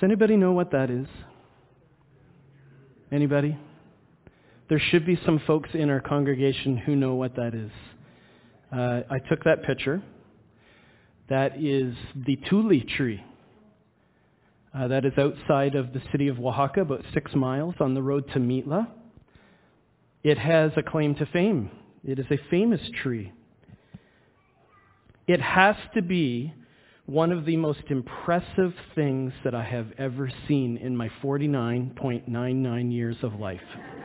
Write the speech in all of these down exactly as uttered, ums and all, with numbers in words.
anybody know what that is? Anybody? There should be some folks in our congregation who know what that is. Uh, I took that picture. That is the Tule tree. Uh, that is outside of the city of Oaxaca, about six miles on the road to Mitla. It has a claim to fame. It is a famous tree. It has to be one of the most impressive things that I have ever seen in my forty-nine point nine nine years of life.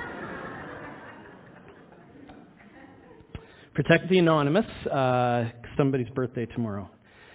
Protect the anonymous. Uh, somebody's birthday tomorrow.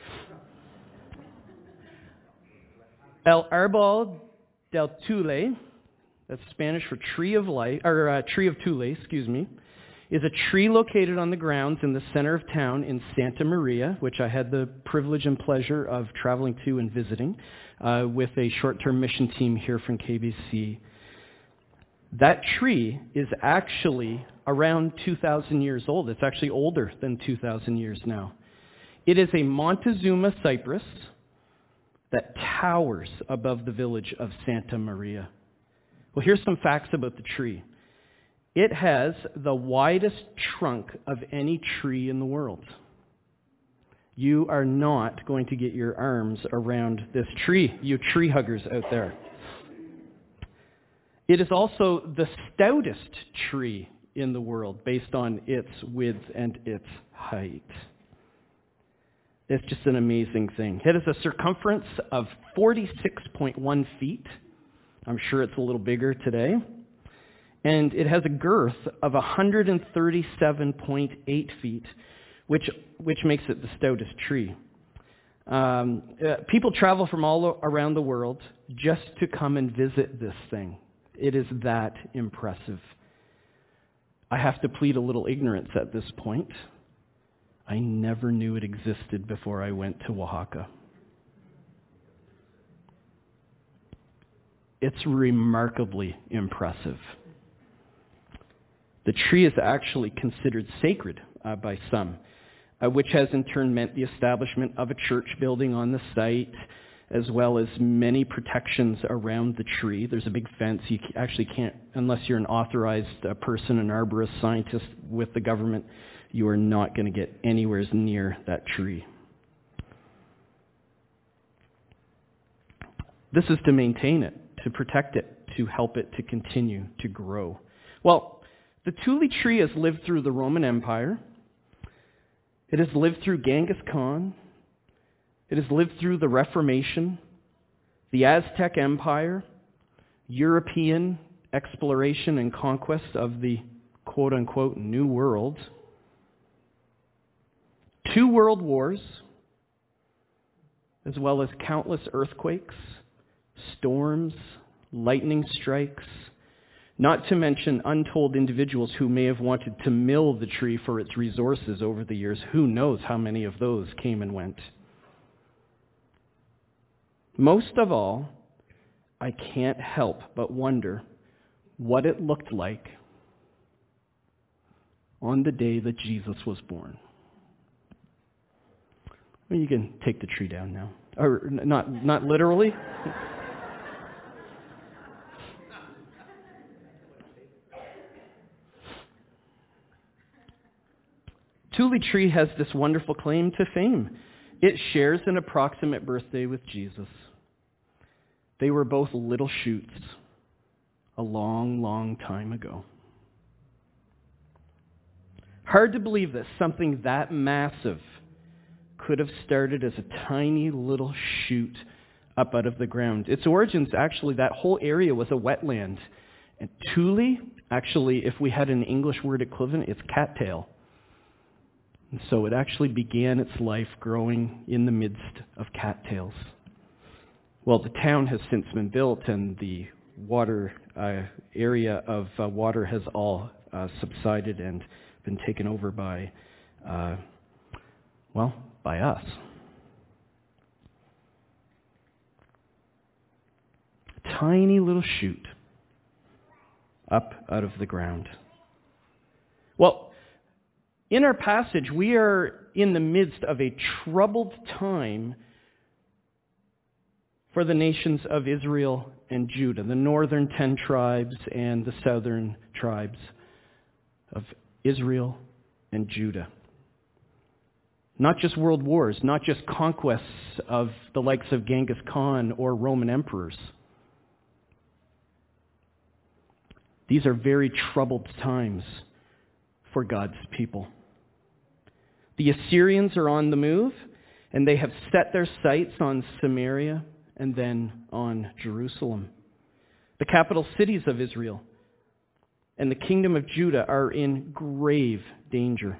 El Árbol del Tule, that's Spanish for tree of life, or uh, tree of Tule, excuse me, is a tree located on the grounds in the center of town in Santa Maria, which I had the privilege and pleasure of traveling to and visiting uh, with a short-term mission team here from K B C. That tree is actually around two thousand years old. It's actually older than two thousand years now. It is a Montezuma cypress that towers above the village of Santa Maria. Well, here's some facts about the tree. It has the widest trunk of any tree in the world. You are not going to get your arms around this tree, you tree huggers out there. It is also the stoutest tree in the world based on its width and its height. It's just an amazing thing. It has a circumference of forty-six point one feet. I'm sure it's a little bigger today. And it has a girth of one hundred thirty-seven point eight feet, which which makes it the stoutest tree. Um, uh, people travel from all around the world just to come and visit this thing. It is that impressive. I have to plead a little ignorance at this point. I never knew it existed before I went to Oaxaca. It's remarkably impressive. The tree is actually considered sacred uh, by some, uh, which has in turn meant the establishment of a church building on the site, as well as many protections around the tree. There's a big fence. You actually can't, unless you're an authorized uh, person, an arborist, scientist with the government, you are not going to get anywhere near that tree. This is to maintain it, to protect it, to help it to continue to grow. Well, the Tule tree has lived through the Roman Empire. It has lived through Genghis Khan. It has lived through the Reformation, the Aztec Empire, European exploration and conquest of the quote-unquote New World, two world wars, as well as countless earthquakes, storms, lightning strikes, not to mention untold individuals who may have wanted to mill the tree for its resources over the years. Who knows how many of those came and went. Most of all, I can't help but wonder what it looked like on the day that Jesus was born. Well, you can take the tree down now. Or not, not literally. Tule tree has this wonderful claim to fame. It shares an approximate birthday with Jesus. They were both little shoots a long, long time ago. Hard to believe that something that massive could have started as a tiny little shoot up out of the ground. Its origins, actually, that whole area was a wetland. And Tule, actually, if we had an English word equivalent, it's cattail. And so it actually began its life growing in the midst of cattails. Well, the town has since been built, and the water uh, area of uh, water has all uh, subsided and been taken over by, uh, well, by us. A tiny little shoot up out of the ground. Well, in our passage, we are in the midst of a troubled time for the nations of Israel and Judah, the northern ten tribes and the southern tribes of Israel and Judah. Not just world wars, not just conquests of the likes of Genghis Khan or Roman emperors. These are very troubled times for God's people. The Assyrians are on the move, and they have set their sights on Samaria and then on Jerusalem. The capital cities of Israel and the kingdom of Judah are in grave danger.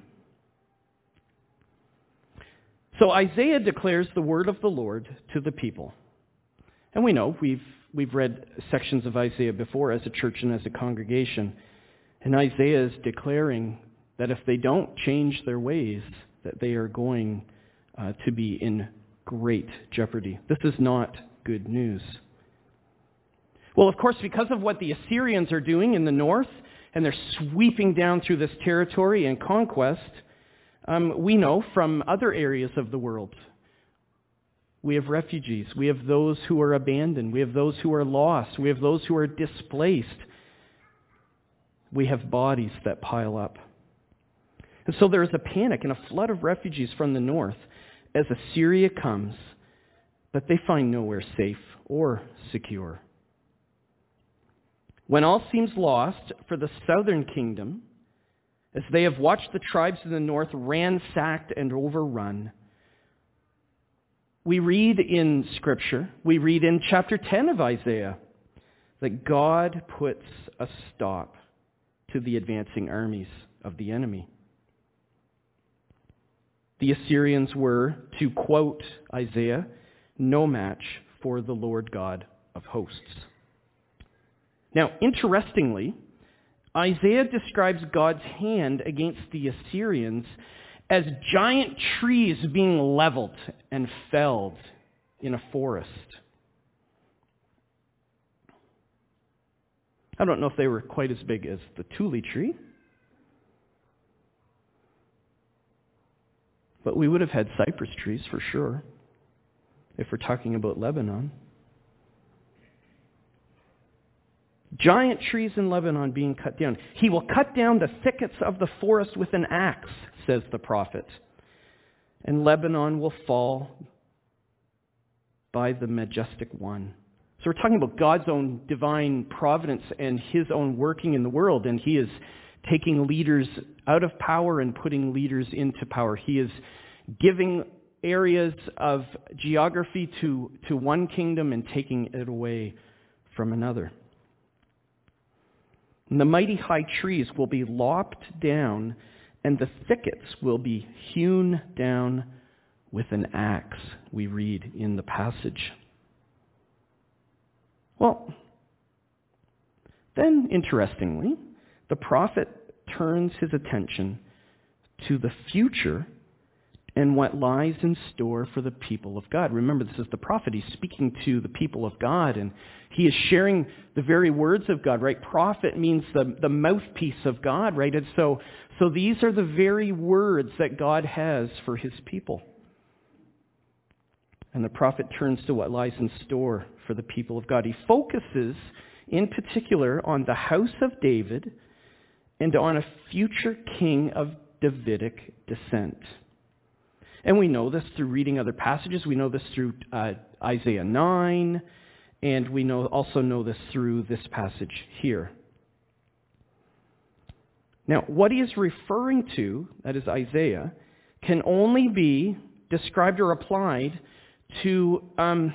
So Isaiah declares the word of the Lord to the people. And we know, we've, we've read sections of Isaiah before as a church and as a congregation. And Isaiah is declaring that if they don't change their ways, that they are going uh, to be in great jeopardy. This is not good news. Well, of course, because of what the Assyrians are doing in the north, and they're sweeping down through this territory and conquest, um, we know from other areas of the world. We have refugees. We have those who are abandoned. We have those who are lost. We have those who are displaced. We have bodies that pile up. And so there is a panic and a flood of refugees from the north as Assyria comes, but they find nowhere safe or secure. When all seems lost for the southern kingdom, as they have watched the tribes in the north ransacked and overrun, we read in Scripture, we read in chapter ten of Isaiah, that God puts a stop to the advancing armies of the enemy. The Assyrians were, to quote Isaiah, no match for the Lord God of hosts. Now, interestingly, Isaiah describes God's hand against the Assyrians as giant trees being leveled and felled in a forest. I don't know if they were quite as big as the Thule tree, but we would have had cypress trees for sure, if we're talking about Lebanon. Giant trees in Lebanon being cut down. He will cut down the thickets of the forest with an axe, says the prophet. And Lebanon will fall by the majestic one. So we're talking about God's own divine providence and his own working in the world. And he is taking leaders out of power and putting leaders into power. He is giving areas of geography to, to one kingdom and taking it away from another. And the mighty high trees will be lopped down, and the thickets will be hewn down with an axe, we read in the passage. Well, then, interestingly, the prophet turns his attention to the future and what lies in store for the people of God. Remember, this is the prophet. He's speaking to the people of God, and he is sharing the very words of God, right? Prophet means the, the mouthpiece of God, right? And so, so these are the very words that God has for his people. And the prophet turns to what lies in store for the people of God. He focuses, in particular, on the house of David and on a future king of Davidic descent. And we know this through reading other passages. We know this through uh, Isaiah nine, and we know also know this through this passage here. Now, what he is referring to, that is Isaiah, can only be described or applied to um,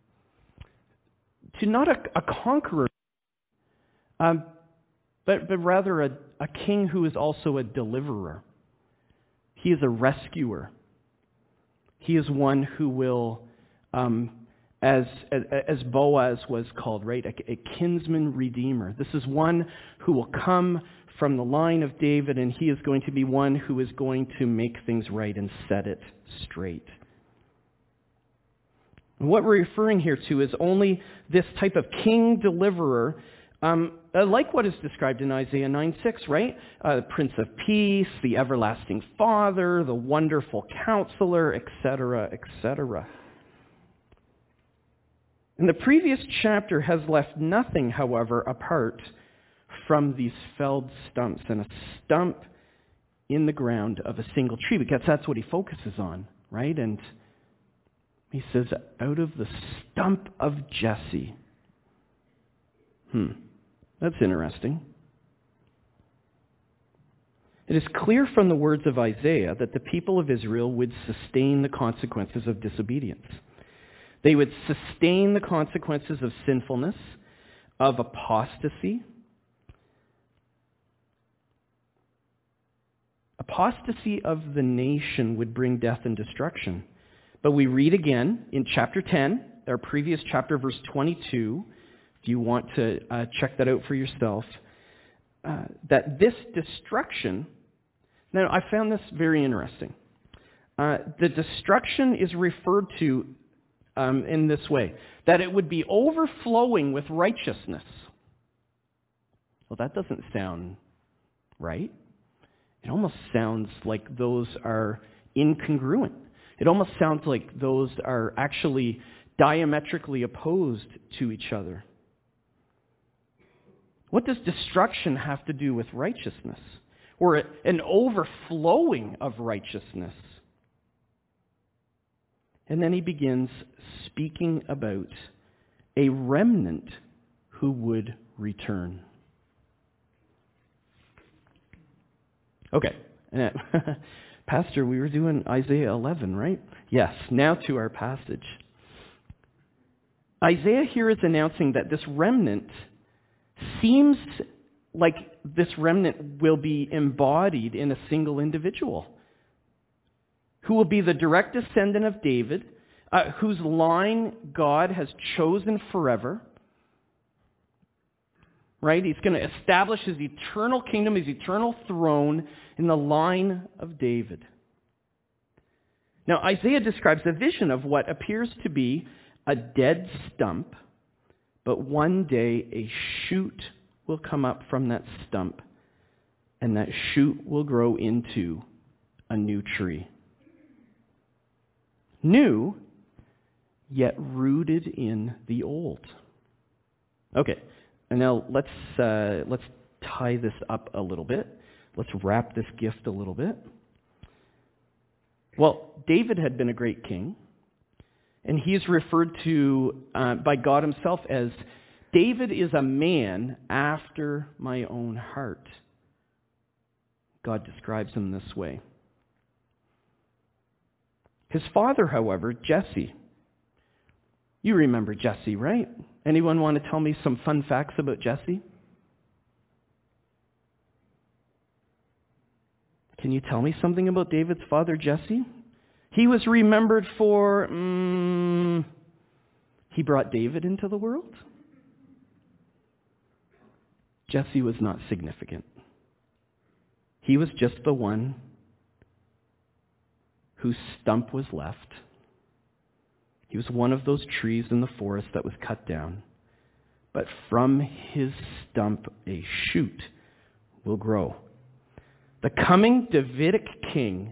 to not a, a conqueror, um, but, but rather a, a king who is also a deliverer. He is a rescuer. He is one who will, um, as, as as Boaz was called, right, a, a kinsman redeemer. This is one who will come from the line of David, and he is going to be one who is going to make things right and set it straight. And what we're referring here to is only this type of king deliverer, um, like what is described in Isaiah nine six, right? Uh, Prince of Peace, the everlasting Father, the wonderful Counselor, et cetera, et cetera. And the previous chapter has left nothing, however, apart from these felled stumps and a stump in the ground of a single tree, because that's what he focuses on, right? And he says, out of the stump of Jesse. Hmm, that's interesting. It is clear from the words of Isaiah that the people of Israel would sustain the consequences of disobedience. They would sustain the consequences of sinfulness, of apostasy. Apostasy of the nation would bring death and destruction. But we read again in chapter ten, our previous chapter, verse twenty-two, if you want to uh, check that out for yourself, uh, that this destruction, now I found this very interesting. Uh, the destruction is referred to um, in this way, that it would be overflowing with righteousness. Well, that doesn't sound right. It almost sounds like those are incongruent. It almost sounds like those are actually diametrically opposed to each other. What does destruction have to do with righteousness? Or an overflowing of righteousness? And then he begins speaking about a remnant who would return. Okay. Pastor, we were doing Isaiah eleven, right? Yes, now to our passage. Isaiah here is announcing that this remnant seems like this remnant will be embodied in a single individual who will be the direct descendant of David, uh, whose line God has chosen forever. Right? He's going to establish his eternal kingdom, his eternal throne in the line of David. Now, Isaiah describes a vision of what appears to be a dead stump, but one day a shoot will come up from that stump, and that shoot will grow into a new tree. New, yet rooted in the old. Okay. And now let's uh, let's tie this up a little bit. Let's wrap this gift a little bit. Well, David had been a great king, and he is referred to uh, by God himself as, David is a man after my own heart. God describes him this way. His father, however, Jesse. You remember Jesse, right? Anyone want to tell me some fun facts about Jesse? Can you tell me something about David's father, Jesse? He was remembered for, um, he brought David into the world? Jesse was not significant. He was just the one whose stump was left. He was one of those trees in the forest that was cut down. But from his stump a shoot will grow. The coming Davidic king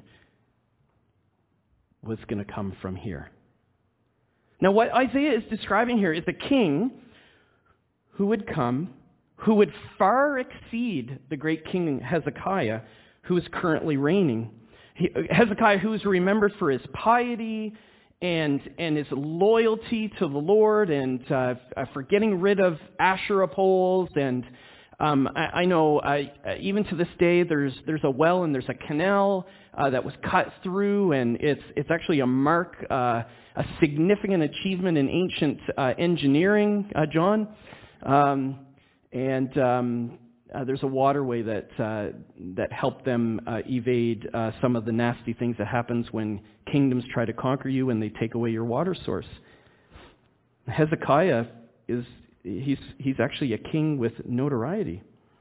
was going to come from here. Now what Isaiah is describing here is a king who would come, who would far exceed the great king Hezekiah, who is currently reigning. He, Hezekiah, who is remembered for his piety, And, and his loyalty to the Lord, and uh, for getting rid of Asherah poles. And um, I, I know uh, even to this day there's there's a well and there's a canal uh, that was cut through, and it's it's actually a mark, uh, a significant achievement in ancient uh, engineering, uh, John. Um, and um, uh, there's a waterway that uh, that helped them uh, evade uh, some of the nasty things that happens when kingdoms try to conquer you and they take away your water source. Hezekiah is he's he's actually a king with notoriety.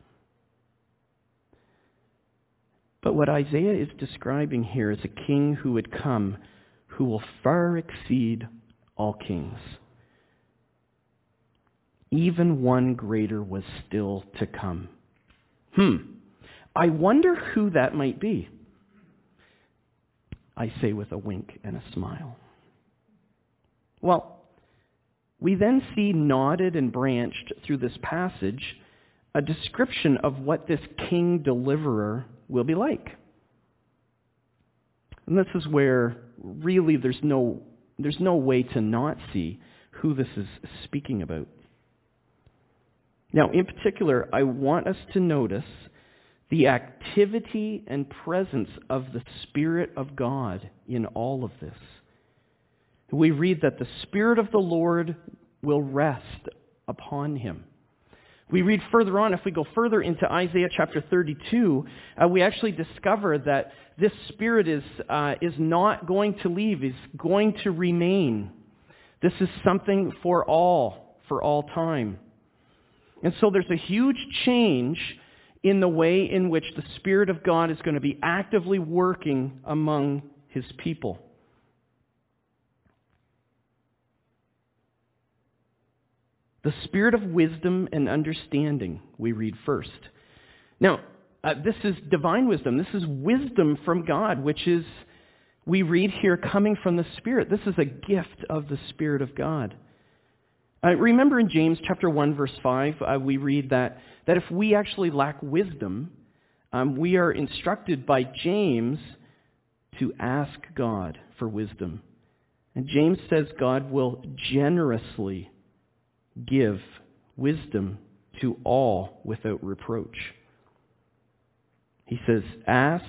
But what Isaiah is describing here is a king who would come who will far exceed all kings. Even one greater was still to come. Hmm. I wonder who that might be. I say with a wink and a smile. Well, we then see knotted and branched through this passage a description of what this king deliverer will be like. And this is where really there's no, there's no way to not see who this is speaking about. Now, in particular, I want us to notice the activity and presence of the Spirit of God in all of this. We read that the Spirit of the Lord will rest upon him. We read further on, if we go further into Isaiah chapter thirty-two, uh, we actually discover that this Spirit is, uh, is not going to leave, is going to remain. This is something for all, for all time. And so there's a huge change in the way in which the Spirit of God is going to be actively working among his people. The spirit of wisdom and understanding, we read first. Now, uh, this is divine wisdom. This is wisdom from God, which is, we read here, coming from the Spirit. This is a gift of the Spirit of God. Uh, remember in James chapter one, verse five, uh, we read that, that if we actually lack wisdom, um, we are instructed by James to ask God for wisdom. And James says God will generously give wisdom to all without reproach. He says, ask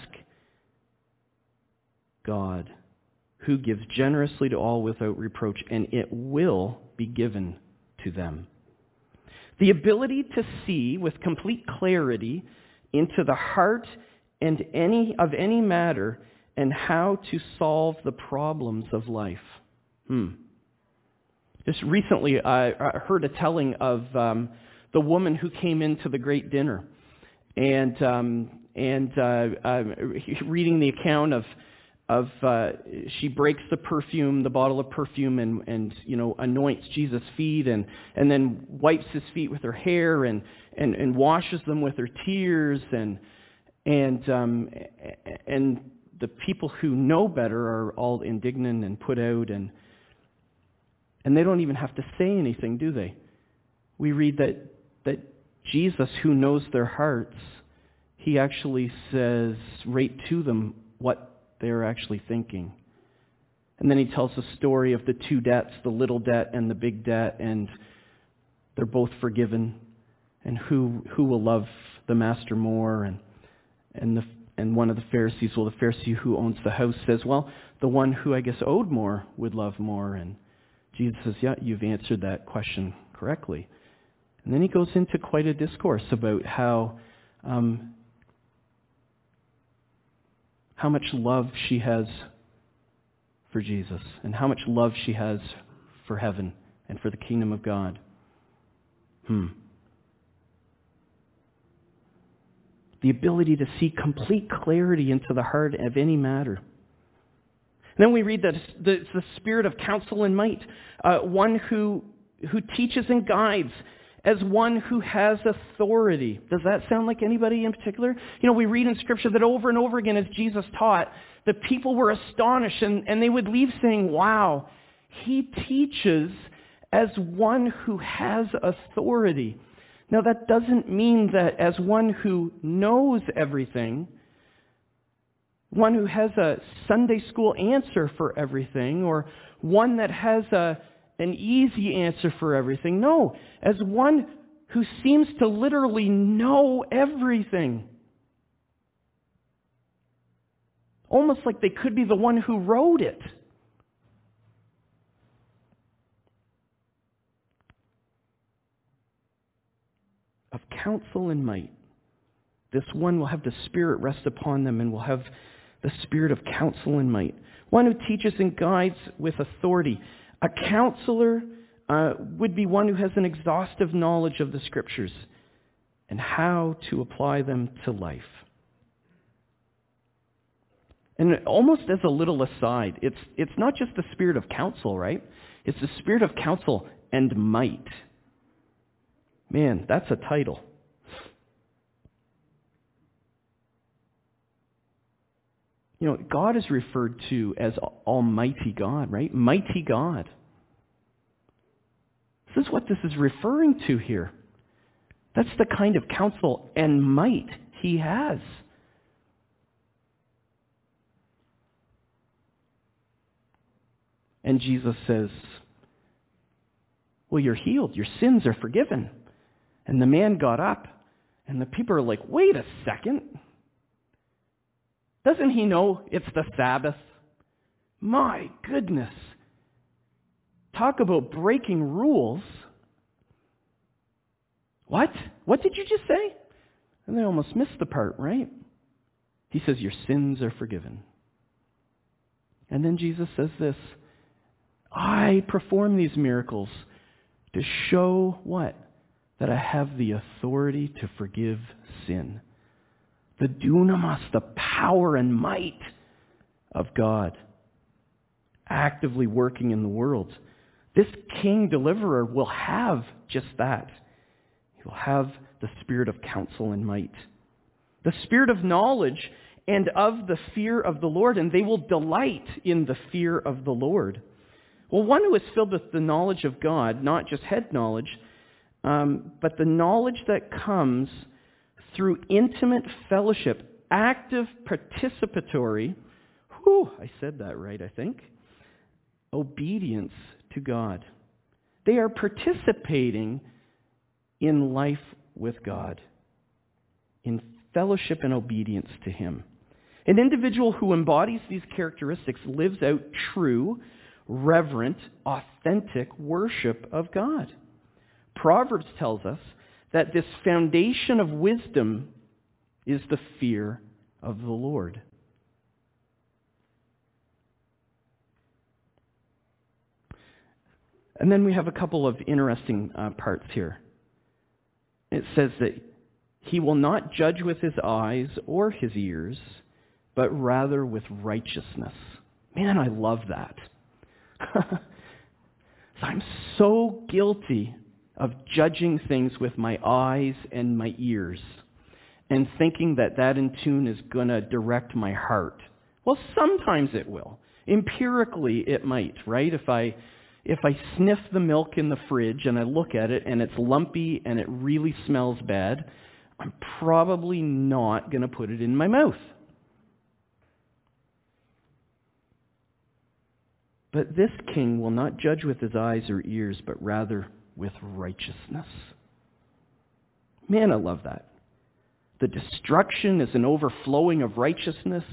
God, who gives generously to all without reproach, and it will be given to them. The ability to see with complete clarity into the heart and any of any matter and how to solve the problems of life. Hmm. Just recently, I heard a telling of um, the woman who came into the great dinner, and um, and uh, uh, reading the account of of uh, she breaks the perfume, the bottle of perfume, and and you know anoints Jesus' feet, and and then wipes his feet with her hair, and and, and washes them with her tears, and and um, and the people who know better are all indignant and put out, and. And they don't even have to say anything, do they? We read that, that Jesus, who knows their hearts, he actually says right to them what they're actually thinking. And then he tells the story of the two debts, the little debt and the big debt, and they're both forgiven. And who who will love the master more? And and the and one of the Pharisees, well, the Pharisee who owns the house says, well, the one who I guess owed more would love more. And Jesus says, yeah, you've answered that question correctly. And then he goes into quite a discourse about how um, how much love she has for Jesus and how much love she has for heaven and for the kingdom of God. Hmm. The ability to see complete clarity into the heart of any matter. Then we read that it's the spirit of counsel and might, uh, one who who teaches and guides as one who has authority. Does that sound like anybody in particular? You know, we read in Scripture that over and over again as Jesus taught, the people were astonished and, and they would leave saying, wow, he teaches as one who has authority. Now that doesn't mean that as one who knows everything, one who has a Sunday school answer for everything, or one that has a, an easy answer for everything. No, as one who seems to literally know everything. Almost like they could be the one who wrote it. Of counsel and might. This one will have the Spirit rest upon them and will have the spirit of counsel and might. One who teaches and guides with authority. A counselor uh, would be one who has an exhaustive knowledge of the Scriptures and how to apply them to life. And almost as a little aside, it's it's not just the spirit of counsel, right? It's the spirit of counsel and might. Man, that's a title. You know, God is referred to as Almighty God, right? Mighty God. This is what this is referring to here. That's the kind of counsel and might he has. And Jesus says, well, you're healed. Your sins are forgiven. And the man got up, and the people are like, wait a second. Doesn't he know it's the Sabbath? My goodness. Talk about breaking rules. What? What did you just say? And they almost missed the part, right? He says, your sins are forgiven. And then Jesus says this, I perform these miracles to show what? That I have the authority to forgive sin. The dunamis, the power and might of God actively working in the world. This King Deliverer will have just that. He will have the spirit of counsel and might. The spirit of knowledge and of the fear of the Lord, and they will delight in the fear of the Lord. Well, one who is filled with the knowledge of God, not just head knowledge, um, but the knowledge that comes through intimate fellowship, active participatory, whew, I said that right, I think, obedience to God. They are participating in life with God, in fellowship and obedience to Him. An individual who embodies these characteristics lives out true, reverent, authentic worship of God. Proverbs tells us that this foundation of wisdom is the fear of the Lord. And then we have a couple of interesting uh, parts here. It says that he will not judge with his eyes or his ears, but rather with righteousness. Man, I love that. I'm so guilty of judging things with my eyes and my ears and thinking that that in tune is going to direct my heart. Well, sometimes it will. Empirically, it might, right? If I if I sniff the milk in the fridge and I look at it and it's lumpy and it really smells bad, I'm probably not going to put it in my mouth. But this king will not judge with his eyes or ears, but rather with righteousness. Man, I love that. The destruction is an overflowing of righteousness,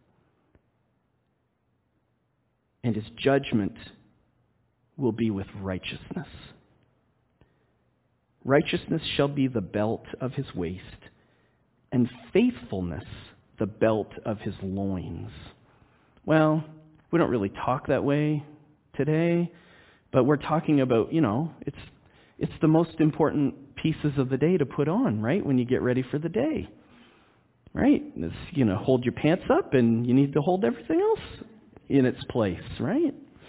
and his judgment will be with righteousness. Righteousness shall be the belt of his waist, and faithfulness the belt of his loins. Well, we don't really talk that way today, but we're talking about, you know, it's it's the most important pieces of the day to put on, right, when you get ready for the day. Right? It's, you know, hold your pants up, and you need to hold everything else in its place, right?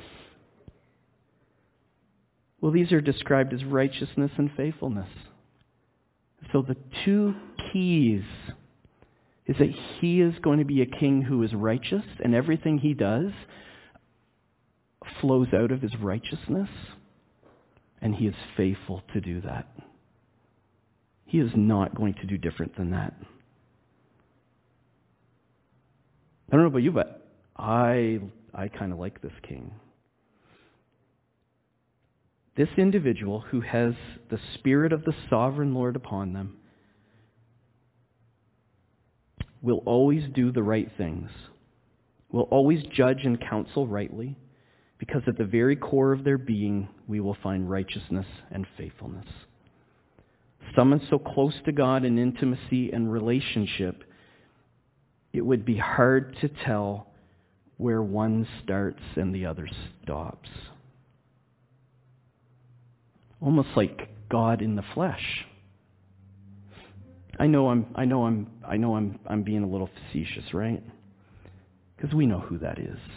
Well, these are described as righteousness and faithfulness. So the two keys is that he is going to be a king who is righteous, and everything he does flows out of his righteousness, and he is faithful to do that. He is not going to do different than that. I don't know about you, but I I kind of like this king. This individual who has the Spirit of the Sovereign Lord upon them will always do the right things, will always judge and counsel rightly, because at the very core of their being, we will find righteousness and faithfulness. Someone so close to God in intimacy and relationship, it would be hard to tell where one starts and the other stops. Almost like God in the flesh. I know I'm I know I'm I know I'm I'm being a little facetious, right? Because we know who that is.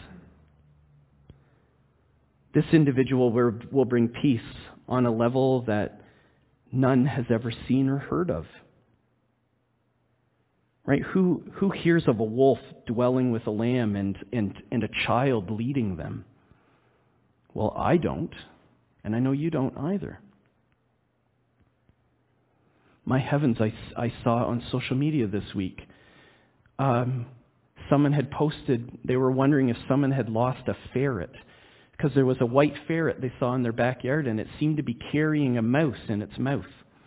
This individual will bring peace on a level that none has ever seen or heard of. Right? Who who hears of a wolf dwelling with a lamb and, and, and a child leading them? Well, I don't, and I know you don't either. My heavens, I, I saw on social media this week. Um, someone had posted, they were wondering if someone had lost a ferret, because there was a white ferret they saw in their backyard, and it seemed to be carrying a mouse in its mouth.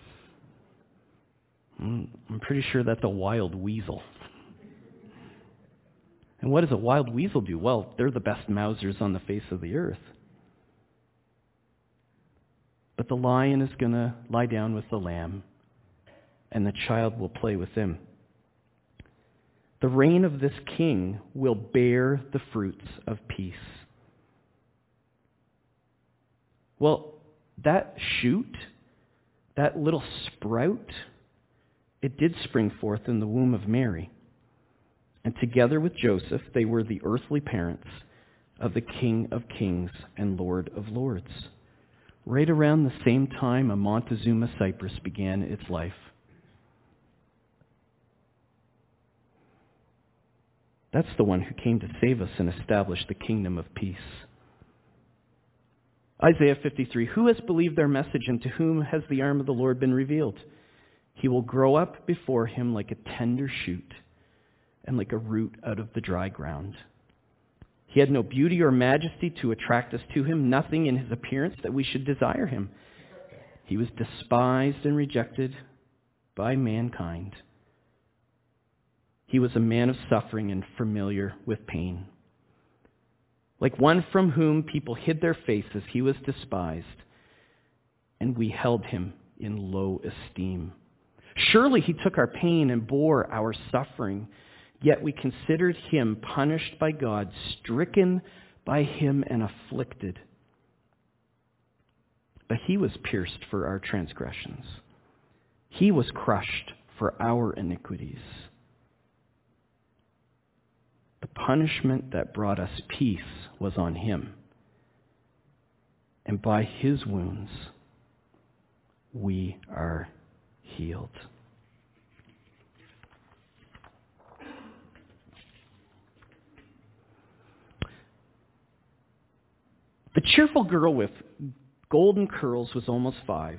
Mm, I'm pretty sure that's a wild weasel. And what does a wild weasel do? Well, they're the best mousers on the face of the earth. But the lion is going to lie down with the lamb, and the child will play with him. The reign of this king will bear the fruits of peace. Well, that shoot, that little sprout, it did spring forth in the womb of Mary. And together with Joseph, they were the earthly parents of the King of Kings and Lord of Lords. Right around the same time a Montezuma cypress began its life. That's the one who came to save us and establish the kingdom of peace. Isaiah fifty-three, who has believed their message, and to whom has the arm of the Lord been revealed? He will grow up before him like a tender shoot and like a root out of the dry ground. He had no beauty or majesty to attract us to him, nothing in his appearance that we should desire him. He was despised and rejected by mankind. He was a man of suffering and familiar with pain. Like one from whom people hid their faces, he was despised, and we held him in low esteem. Surely he took our pain and bore our suffering, yet we considered him punished by God, stricken by him and afflicted. But he was pierced for our transgressions. He was crushed for our iniquities. The punishment that brought us peace was on him. And by his wounds, we are healed. The cheerful girl with golden curls was almost five.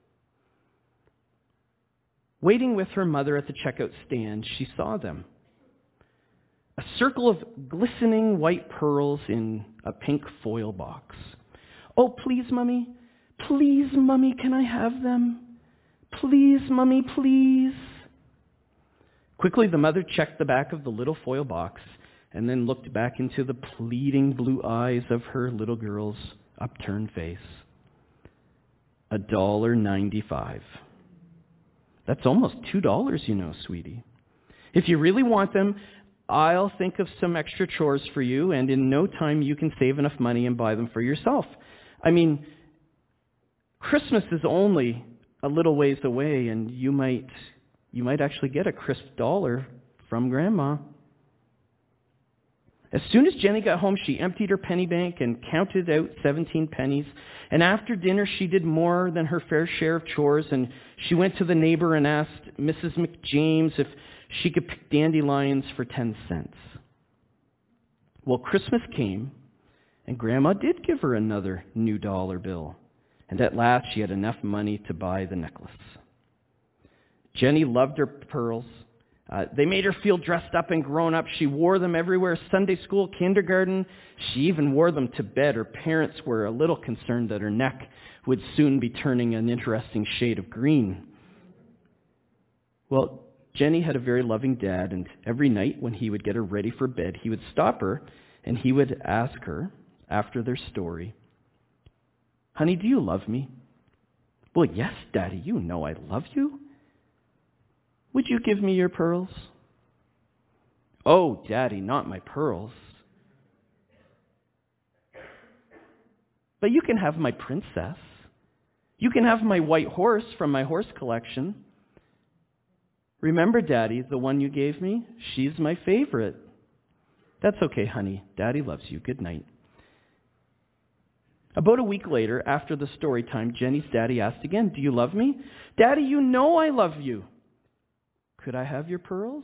Waiting with her mother at the checkout stand, she saw them. A circle of glistening white pearls in a pink foil box. Oh, please, Mummy. Please, Mummy, can I have them? Please, Mummy, please. Quickly, the mother checked the back of the little foil box and then looked back into the pleading blue eyes of her little girl's upturned face. A dollar ninety-five. That's almost two dollars, you know, sweetie. If you really want them, I'll think of some extra chores for you, and in no time you can save enough money and buy them for yourself. I mean, Christmas is only a little ways away, and you might you might actually get a crisp dollar from Grandma. As soon as Jenny got home, she emptied her penny bank and counted out seventeen pennies. And after dinner, she did more than her fair share of chores, and she went to the neighbor and asked Missus McJames if she could pick dandelions for ten cents. Well, Christmas came, and Grandma did give her another new dollar bill. And at last, she had enough money to buy the necklace. Jenny loved her pearls. Uh, they made her feel dressed up and grown up. She wore them everywhere, Sunday school, kindergarten. She even wore them to bed. Her parents were a little concerned that her neck would soon be turning an interesting shade of green. Well, Jenny had a very loving dad, and every night when he would get her ready for bed, he would stop her and he would ask her, after their story, "Honey, do you love me?" "Well, yes, Daddy, you know I love you." "Would you give me your pearls?" "Oh, Daddy, not my pearls." "But you can have my princess. You can have my white horse from my horse collection. Remember, Daddy, the one you gave me? She's my favorite." "That's okay, honey. Daddy loves you. Good night." About a week later, after the story time, Jenny's daddy asked again, "Do you love me?" "Daddy, you know I love you." "Could I have your pearls?"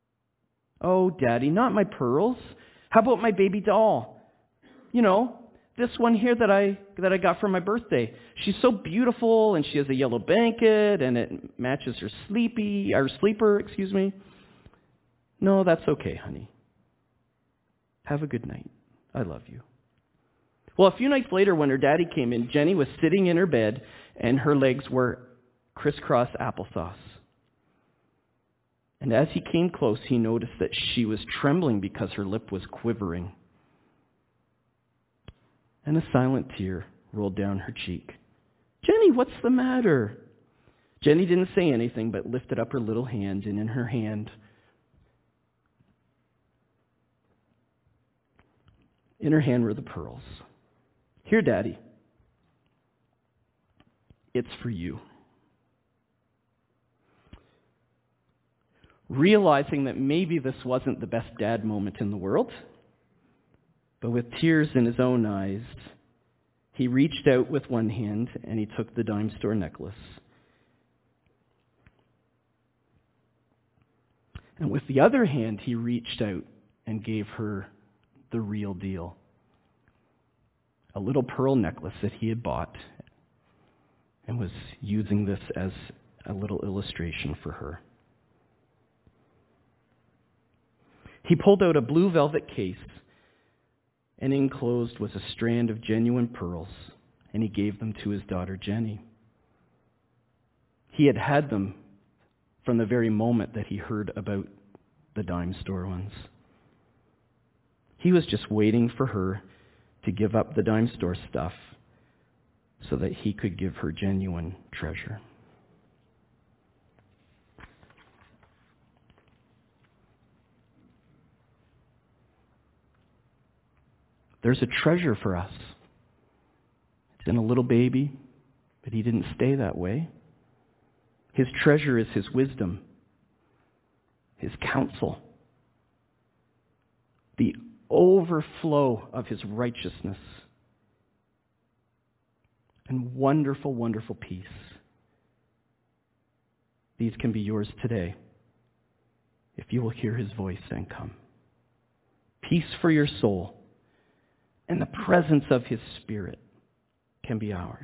"Oh, Daddy, not my pearls. How about my baby doll? You know, this one here that I that I got for my birthday. She's so beautiful, and she has a yellow blanket, and it matches her sleepy, or sleeper, excuse me. No, that's okay, honey. Have a good night. I love you. Well, a few nights later, when her daddy came in, Jenny was sitting in her bed, and her legs were crisscross applesauce. And as he came close, he noticed that she was trembling because her lip was quivering. And a silent tear rolled down her cheek. Jenny, what's the matter? Jenny didn't say anything, but lifted up her little hand, and in her hand, in her hand were the pearls. Here, Daddy. It's for you. Realizing that maybe this wasn't the best dad moment in the world, but with tears in his own eyes, he reached out with one hand and he took the dime store necklace. And with the other hand, he reached out and gave her the real deal. A little pearl necklace that he had bought and was using this as a little illustration for her. He pulled out a blue velvet case, and enclosed was a strand of genuine pearls, and he gave them to his daughter Jenny. He had had them from the very moment that he heard about the dime store ones. He was just waiting for her to give up the dime store stuff so that he could give her genuine treasure. There's a treasure for us. It's in a little baby, but he didn't stay that way. His treasure is his wisdom, his counsel, the overflow of his righteousness, and wonderful, wonderful peace. These can be yours today if you will hear his voice and come. Peace for your soul and the presence of his Spirit can be ours.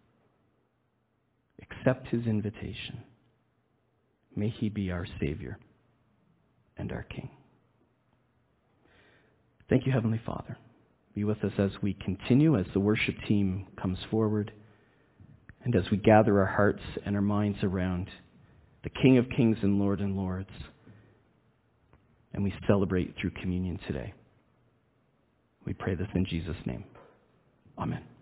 Accept his invitation. May he be our Savior and our King. Thank you, Heavenly Father. Be with us as we continue, as the worship team comes forward, and as we gather our hearts and our minds around the King of Kings and Lord and Lords, and we celebrate through communion today. We pray this in Jesus' name. Amen.